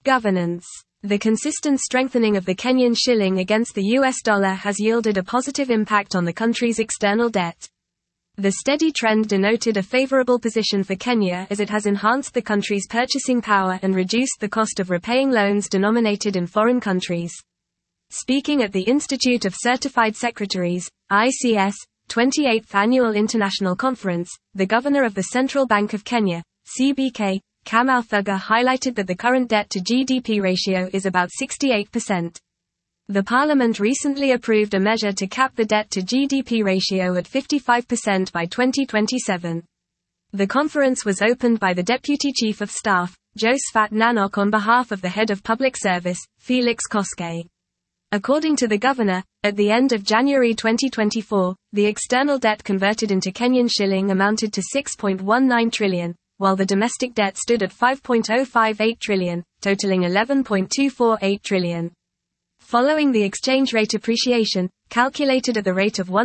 Governance. The consistent strengthening of the Kenyan shilling against the US dollar has yielded a positive impact on the country's external debt. The steady trend denoted a favorable position for Kenya as it has enhanced the country's purchasing power and reduced the cost of repaying loans denominated in foreign countries. Speaking at the Institute of Certified Secretaries, ICS, 28th Annual International Conference, the Governor of the Central Bank of Kenya, CBK, Kamau Thuga highlighted that the current debt-to-GDP ratio is about 68%. The Parliament recently approved a measure to cap the debt-to-GDP ratio at 55% by 2027. The conference was opened by the Deputy Chief of Staff, Josephat Nanok, on behalf of the Head of Public Service, Felix Koskei. According to the Governor, at the end of January 2024, the external debt converted into Kenyan shilling amounted to 6.19 trillion, while the domestic debt stood at 5.058 trillion, totaling 11.248 trillion. Following the exchange rate appreciation, calculated at the rate of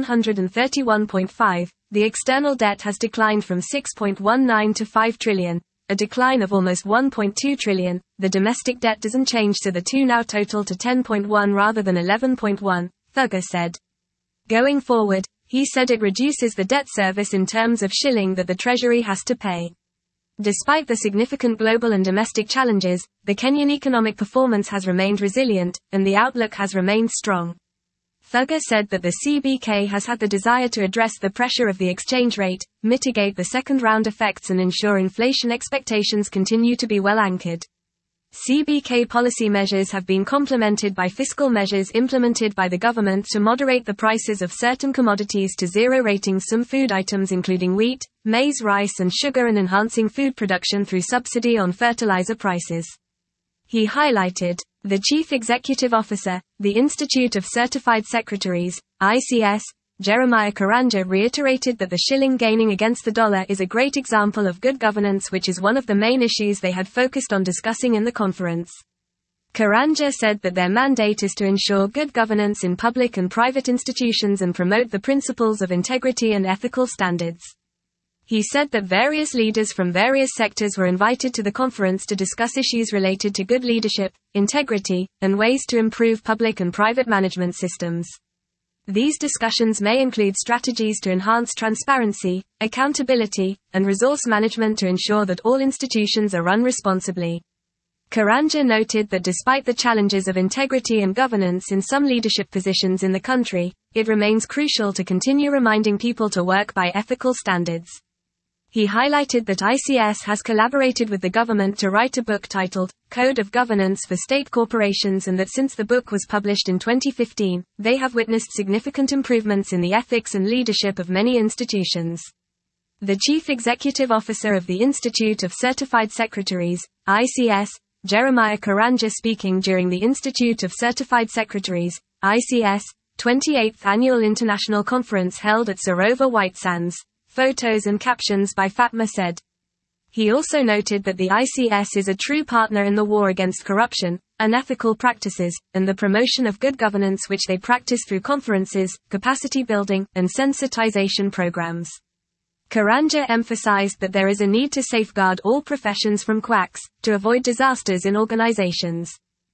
131.5, the external debt has declined from 6.19 to 5 trillion, a decline of almost 1.2 trillion. The domestic debt doesn't change, so the two now total to 10.1 rather than 11.1, Thuga said. Going forward, he said it reduces the debt service in terms of shilling that the Treasury has to pay. Despite the significant global and domestic challenges, the Kenyan economic performance has remained resilient, and the outlook has remained strong. Thuga said that the CBK has had the desire to address the pressure of the exchange rate, mitigate the second-round effects and ensure inflation expectations continue to be well anchored. CBK policy measures have been complemented by fiscal measures implemented by the government to moderate the prices of certain commodities to zero, rating some food items including wheat, maize, rice and sugar, and enhancing food production through subsidy on fertilizer prices. He highlighted, the Chief Executive Officer, the Institute of Certified Secretaries, ICS, Jeremiah Karanja reiterated that the shilling gaining against the dollar is a great example of good governance, which is one of the main issues they had focused on discussing in the conference. Karanja said that their mandate is to ensure good governance in public and private institutions and promote the principles of integrity and ethical standards. He said that various leaders from various sectors were invited to the conference to discuss issues related to good leadership, integrity, and ways to improve public and private management systems. These discussions may include strategies to enhance transparency, accountability, and resource management to ensure that all institutions are run responsibly. Karanja noted that despite the challenges of integrity and governance in some leadership positions in the country, it remains crucial to continue reminding people to work by ethical standards. He highlighted that ICS has collaborated with the government to write a book titled, Code of Governance for State Corporations, and that since the book was published in 2015, they have witnessed significant improvements in the ethics and leadership of many institutions. The Chief Executive Officer of the Institute of Certified Secretaries, ICS, Jeremiah Karanja, speaking during the Institute of Certified Secretaries, ICS, 28th Annual International Conference held at Sarova White Sands. Photos and captions by Fatma said. He also noted that the ICS is a true partner in the war against corruption, unethical practices, and the promotion of good governance, which they practice through conferences, capacity building, and sensitization programs. Karanja emphasized that there is a need to safeguard all professions from quacks, to avoid disasters in organizations.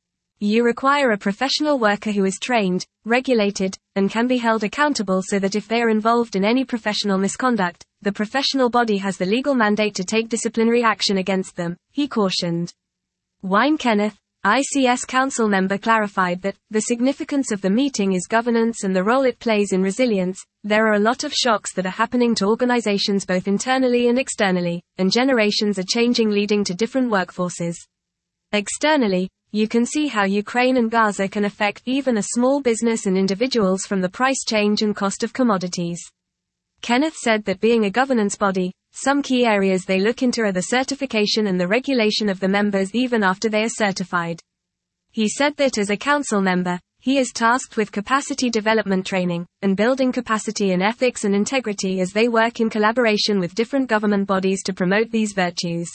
You require a professional worker who is trained, regulated, and can be held accountable so that if they are involved in any professional misconduct, the professional body has the legal mandate to take disciplinary action against them, he cautioned. Wine Kenneth, ICS council member, clarified that the significance of the meeting is governance and the role it plays in resilience. There are a lot of shocks that are happening to organizations both internally and externally, and generations are changing, leading to different workforces. Externally, you can see how Ukraine and Gaza can affect even a small business and individuals from the price change and cost of commodities. Kenneth said that being a governance body, some key areas they look into are the certification and the regulation of the members even after they are certified. He said that as a council member, he is tasked with capacity development training, and building capacity in ethics and integrity as they work in collaboration with different government bodies to promote these virtues.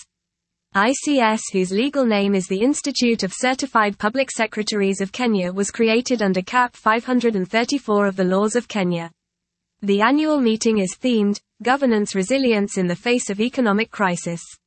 ICS, whose legal name is the Institute of Certified Public Secretaries of Kenya, was created under Cap 534 of the laws of Kenya. The annual meeting is themed, Governance Resilience in the Face of Economic Crisis.